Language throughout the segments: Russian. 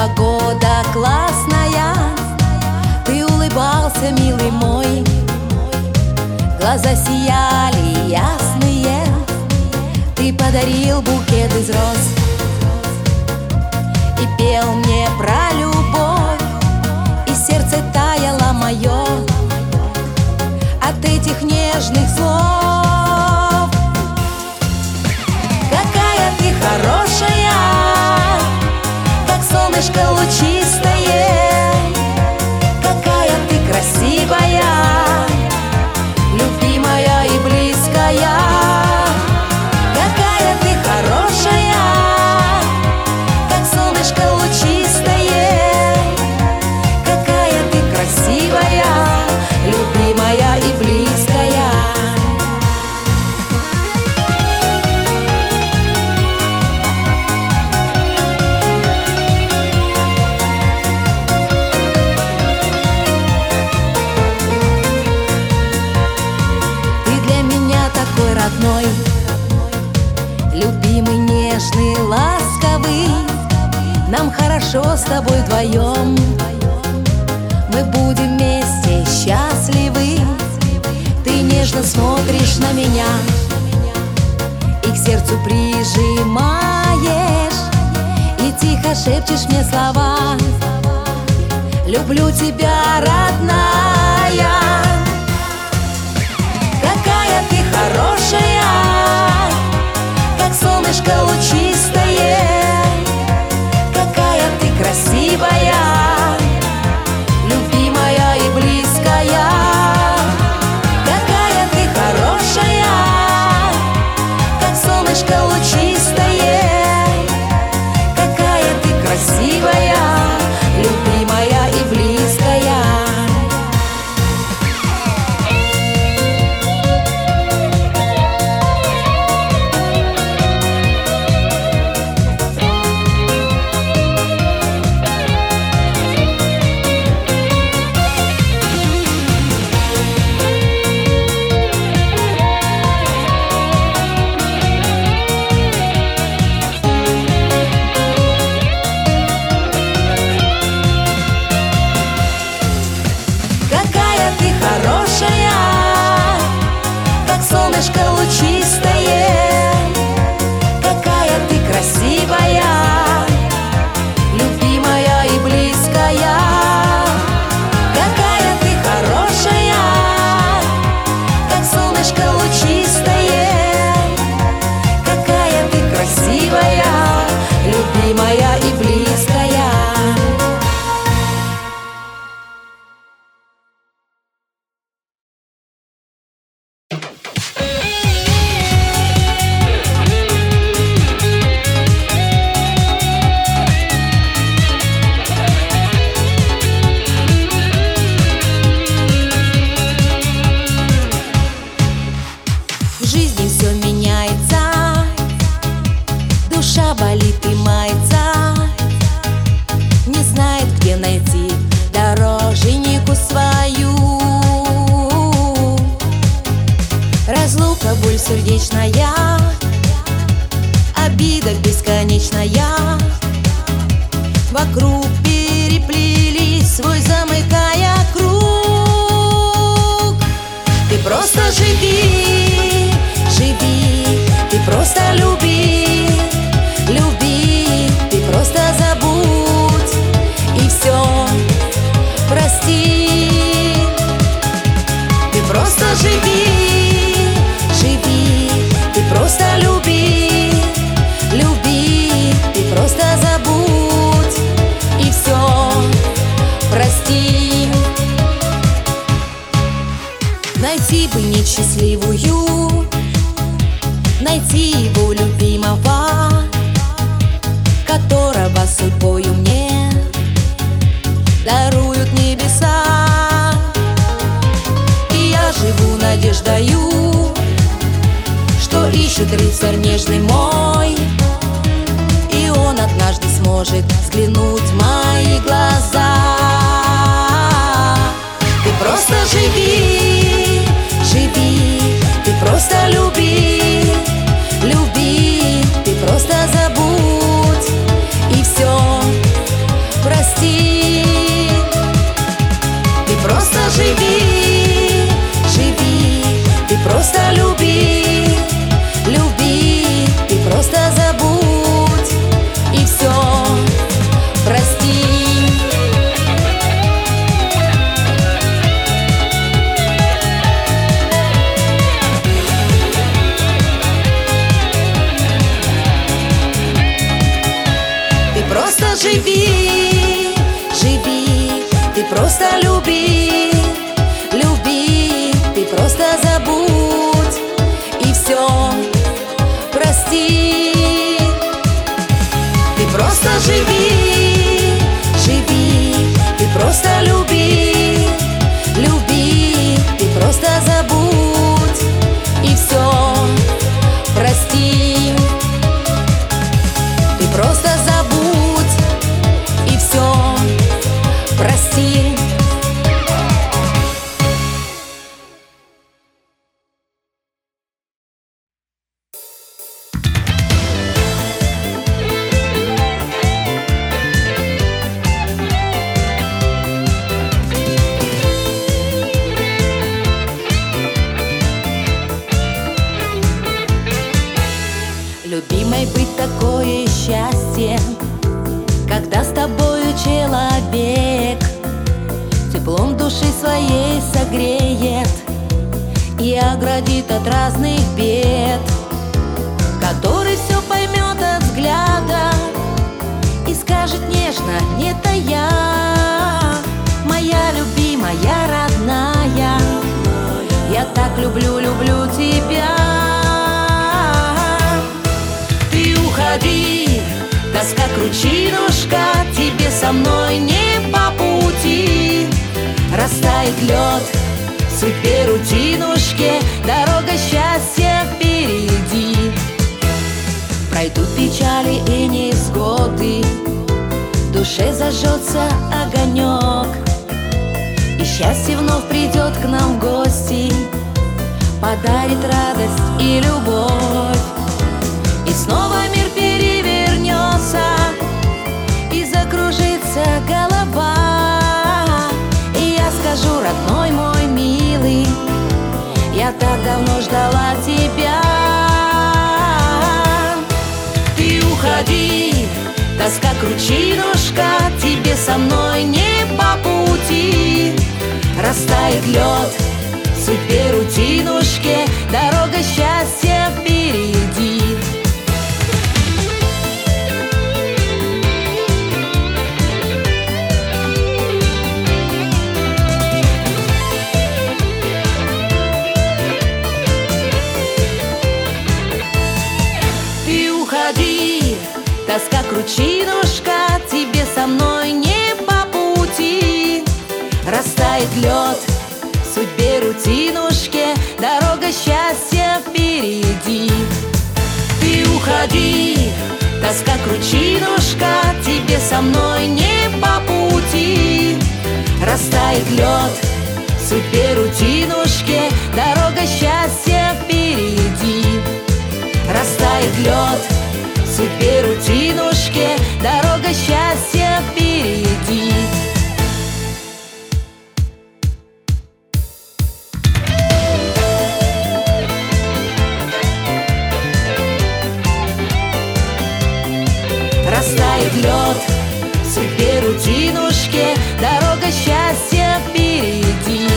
погода классная, ты улыбался, милый мой, глаза сияли ясные, ты подарил букет из роз и пел мне про любовь, и сердце таяло мое от этих нежных слов. Какая ты хорошая, как солнышко лучистое, какая ты красивая, любимая и близкая. Какая ты хорошая, как солнышко лучистое, какая ты красивая, любимая и близкая. Родной, любимый, нежный, ласковый, нам хорошо с тобой вдвоем, мы будем вместе счастливы. Ты нежно смотришь на меня и к сердцу прижимаешь, и тихо шепчешь мне слова: люблю тебя, родная. Какая ты хорошая, как солнышко лучистое, какая ты красивая, любимая и близкая. Какая ты хорошая, как солнышко лучистое, какая ты красивая, любимая и близкая. Солнышко лучистое, какая ты красивая, любимая и близкая. Какая ты хорошая, как солнышко лучистое, какая ты красивая, любимая и близкая. Болит и мается, не знает, где найти дороженьку свою. Разлука, боль сердечная, обида бесконечная, вокруг переплелись, свой замыкая круг. Ты просто живи, живи, ты просто люби, люби, ты просто забудь и все прости. Ты просто живи, живи, ты просто люби, люби, ты просто забудь и все прости. живи, живи, ты просто люби, люби, ты просто забудь и все прости. Ты просто живи, живи, ты просто люби, люби, ты просто забудь и все прости. Ты просто забудь и все прости. Любимой быть такое счастье, когда с тобою человек теплом души своей согреет и оградит от разных бед, который все поймет от взгляда и скажет нежно: это я, моя любимая, родная, я так люблю, люблю тебя. Уходи, тоска, кручинушка, тебе со мной не по пути. Растает лед в судьбе рутинушке, дорога счастья впереди. Пройдут печали и невзгоды, в душе зажжется огонек, и счастье вновь придет к нам в гости, подарит радость и любовь. И снова мир перевернется, и закружится голова, и я скажу: родной мой милый, я так давно ждала тебя. Ты уходи, тоска, кручинушка, тебе со мной не по пути. Растает лед в судьбе рутинушке, дорога счастья впереди. Тоска, кручинушка, тебе со мной не по пути. Растает лед в судьбе рутинушке, дорога счастья впереди. Ты уходи, тоска, кручинушка, тебе со мной не по пути. Растает лед в судьбе рутинушке, дорога счастья впереди. Растает лед в судьбе рутинушке, дорога счастья впереди. Растает лед в судьбе рутинушке, дорога счастья впереди.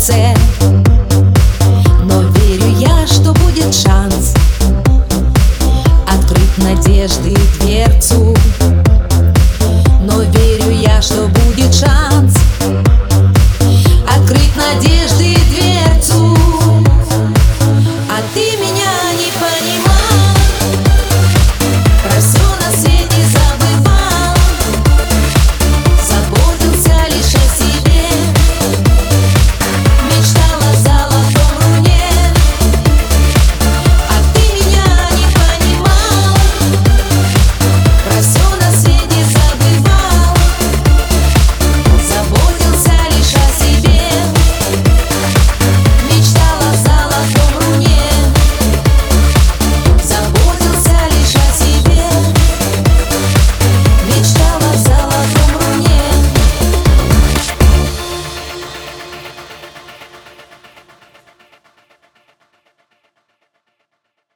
сердце.